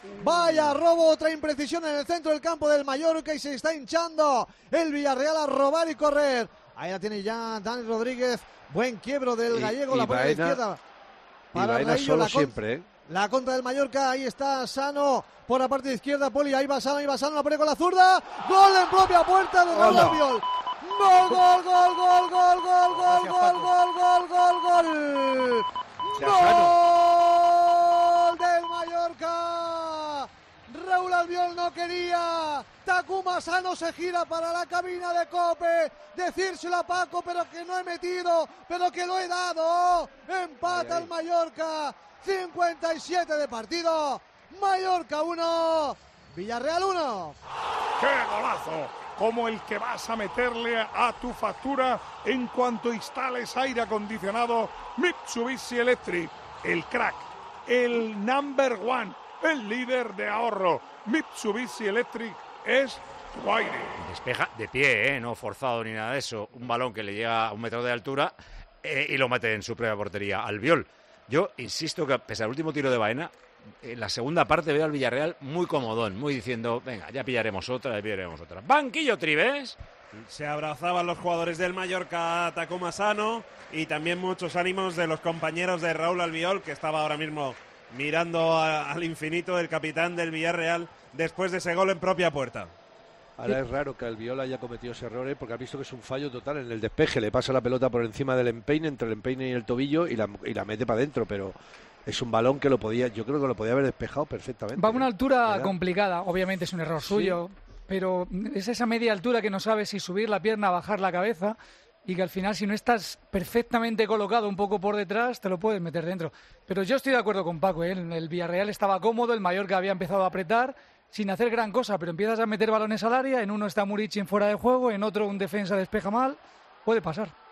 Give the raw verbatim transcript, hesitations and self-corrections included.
Vaya robo, otra imprecisión en el centro del campo del Mallorca y se está hinchando el Villarreal a robar y correr. Ahí la tiene ya Dani Rodríguez. Buen quiebro del y, gallego, y la pone a la izquierda. Para Baena Raillo, solo la siempre, ¿eh? La contra del Mallorca, ahí está Sano por la parte izquierda, Poli, ahí va Sano, ahí va Sano, la pone con la zurda. Gol en propia puerta de Raúl Albiol. Gol, gol, gol, gol, gol, gol, gol, gol, gol, gol, gol, gol. Gol del Mallorca. Raúl Albiol no quería. Takuma Sano se gira para la cabina de COPE. Decírselo a Paco, pero que no he metido, pero que lo he dado. Empata el Mallorca. cincuenta y siete de partido. Mallorca uno, Villarreal uno. ¡Qué golazo! Como el que vas a meterle a tu factura en cuanto instales aire acondicionado Mitsubishi Electric. El crack, el number one, el líder de ahorro. Mitsubishi Electric es tu aire. Despeja de pie, ¿eh? No forzado ni nada de eso. Un balón que le llega a un metro de altura eh, y lo mete en su propia portería. Albiol. Yo insisto que, pese al último tiro de Baena, en la segunda parte veo al Villarreal muy comodón, muy diciendo, venga, ya pillaremos otra, ya pillaremos otra. Banquillo Trives. Se abrazaban los jugadores del Mallorca a Takuma Sano y también muchos ánimos de los compañeros de Raúl Albiol, que estaba ahora mismo mirando a, al infinito el capitán del Villarreal después de ese gol en propia puerta. Ahora es raro que Albiol haya cometido ese error, ¿eh? Porque ha visto que es un fallo total en el despeje. Le pasa la pelota por encima del empeine, entre el empeine y el tobillo, y la, y la mete para adentro, pero es un balón que lo podía, yo creo que lo podía haber despejado perfectamente. Va a una altura ¿verdad? complicada, obviamente es un error suyo, sí, pero es esa media altura que no sabes si subir la pierna, bajar la cabeza, y que al final, si no estás perfectamente colocado un poco por detrás, te lo puedes meter dentro. Pero yo estoy de acuerdo con Paco, ¿eh? El Villarreal estaba cómodo, el Mallorca había empezado a apretar sin hacer gran cosa, pero empiezas a meter balones al área, en uno está Murici en fuera de juego, en otro un defensa despeja mal, puede pasar.